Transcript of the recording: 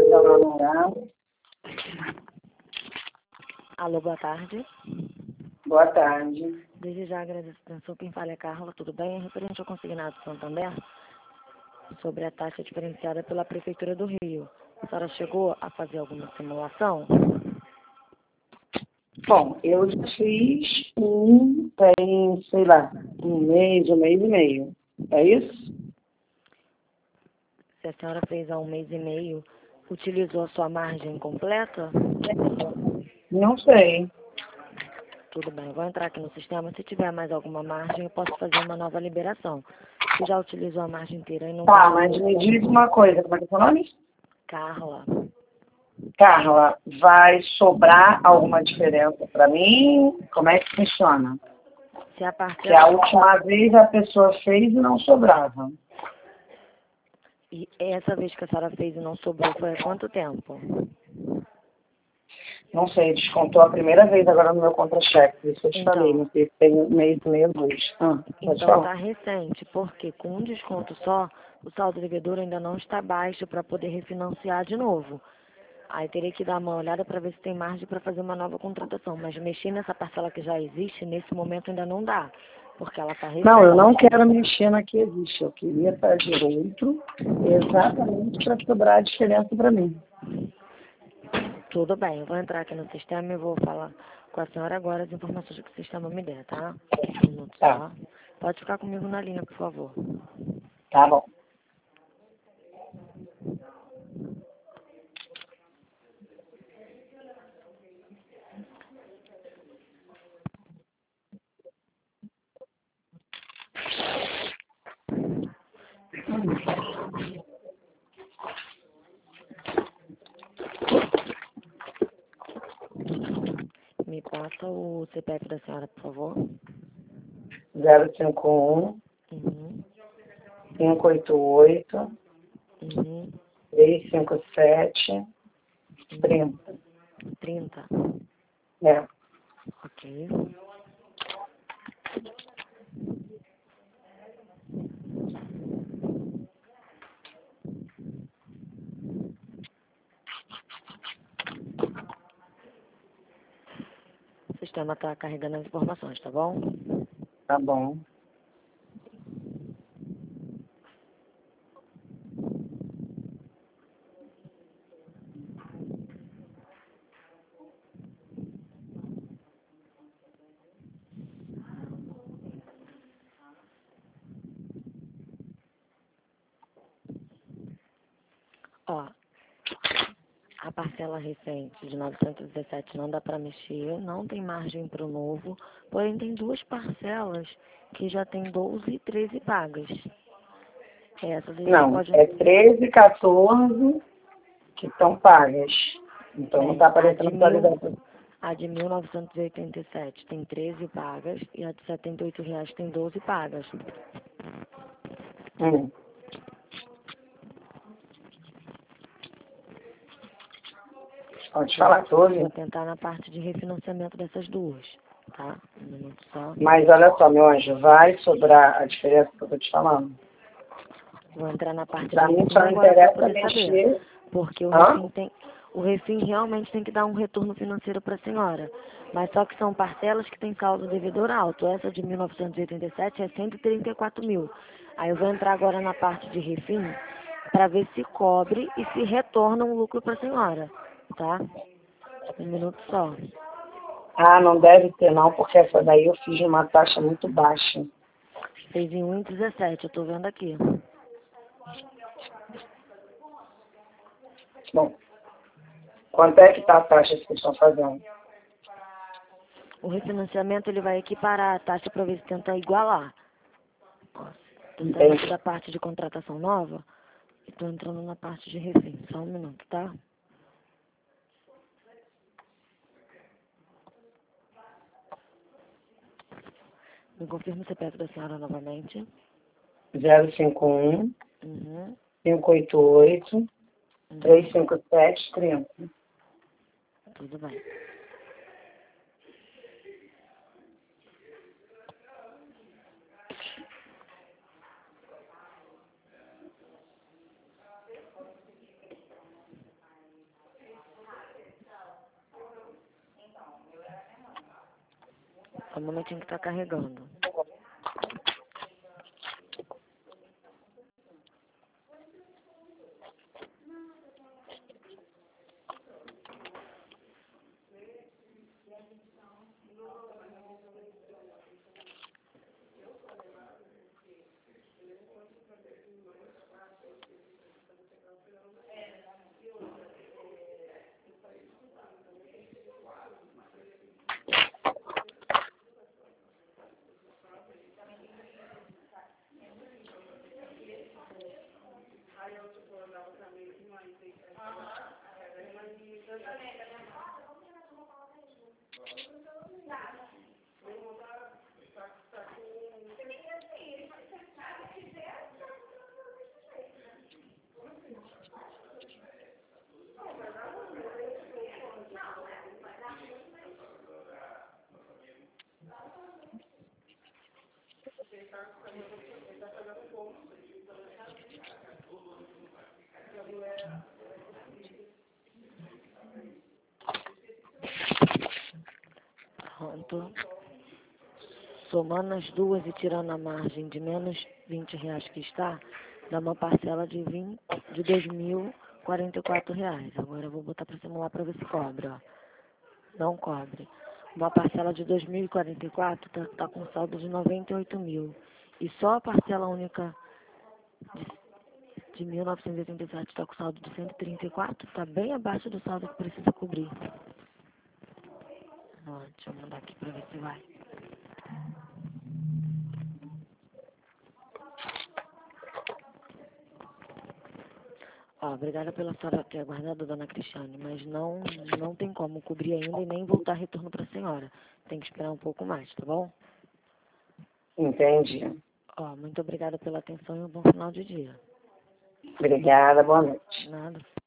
Alô, boa tarde. Boa tarde. Desde já agradeço a atenção. Quem fala é Carla, tudo bem? É referente ao Consignado Santander, sobre a taxa diferenciada pela Prefeitura do Rio. A senhora chegou a fazer alguma simulação? Bom, eu já fiz tem, sei lá, um mês e meio. É isso? Se a senhora fez há um mês e meio, utilizou a sua margem completa? Não sei. Tudo bem, vou entrar aqui no sistema. Se tiver mais alguma margem, eu posso fazer uma nova liberação. Se já utilizou a margem inteira e não... Tá, mas me diz uma coisa, como é que é o seu nome? Carla. Carla, vai sobrar alguma diferença para mim? Como é que funciona? Se a Que a parcela... última vez a pessoa fez e não sobrava. E essa vez que a senhora fez e não sobrou, foi há quanto tempo? Não sei, descontou a primeira vez agora no meu contra-cheque. Por isso eu te falei, não sei se tem um mês e meio, dois. Pode Então falar. está recente, porque com um desconto só, o saldo devedor ainda não está baixo para poder refinanciar de novo. Aí teria que dar uma olhada para ver se tem margem para fazer uma nova contratação. Mas mexer nessa parcela que já existe, nesse momento ainda não dá, porque ela está recente. Não, eu não quero mexer na que existe. Eu queria fazer outro exatamente para sobrar a diferença para mim. Tudo bem, eu vou entrar aqui no sistema e vou falar com a senhora agora as informações que o sistema me der, tá? Um minuto Tá, só. Pode ficar comigo na linha, por favor. tá bom. Me passa o CPF da senhora, por favor. 051 Uhum. 588 Uhum. 357 30. 30. É. Ok. O sistema está carregando as informações, tá bom? Tá bom. Ó, a parcela recente de 917 não dá para mexer, não tem margem para o novo, porém tem duas parcelas que já tem 12 e 13 pagas. Essas a gente Não, pode... é 13 e 14 que estão pagas. Então não está aparecendo atualidade. A de 1.987 tem 13 pagas e a de R$ 78 tem 12 pagas. Pode falar, tô Vou ouvindo. tentar na parte de refinanciamento dessas duas, tá? Um minuto só. Mas olha só, meu anjo, vai sobrar a diferença que eu tô te falando. Vou entrar na parte de Pra mim refim só agora para interessa poder saber. mexer. Porque o Hã? refim tem... O refim realmente tem que dar um retorno financeiro para a senhora. Mas só que são parcelas que têm saldo devedor alto. Essa de 1.987 é 134 mil. Aí eu vou entrar agora na parte de refim para ver se cobre e se retorna um lucro para a senhora. Tá? Um minuto só. Ah, não deve ter não, porque essa daí eu fiz uma taxa muito baixa. Fez em 1,17, eu tô vendo aqui. Bom, quanto é que tá a taxa que vocês estão fazendo? O refinanciamento ele vai equiparar a taxa para ver se tenta igualar. Tô saindo aqui da parte de contratação nova e tô entrando na parte de refim. Só um minuto, tá? Me confirma o CPF da senhora novamente. 051 Uhum. 588 357 30. Tudo bem. Só um momentinho que tá carregando. Pronto. Somando as duas e tirando a margem de menos R$ 20 que está, dá uma parcela de R$ 2.044. Agora eu vou botar para simular para ver se cobra, ó. Não cobre. Uma parcela de 2.044 tá com saldo de 98 mil. E só a parcela única de 1.987 está com saldo de 134, está bem abaixo do saldo que precisa cobrir. Ó, deixa eu mandar aqui para ver se vai. Ó, obrigada pela senhora ter aguardado, dona Cristiane, mas não tem como cobrir ainda e nem voltar retorno para a senhora. Tem que esperar um pouco mais, tá bom? Entendi. Ó, muito obrigada pela atenção e um bom final de dia. Obrigada, boa noite. Nada.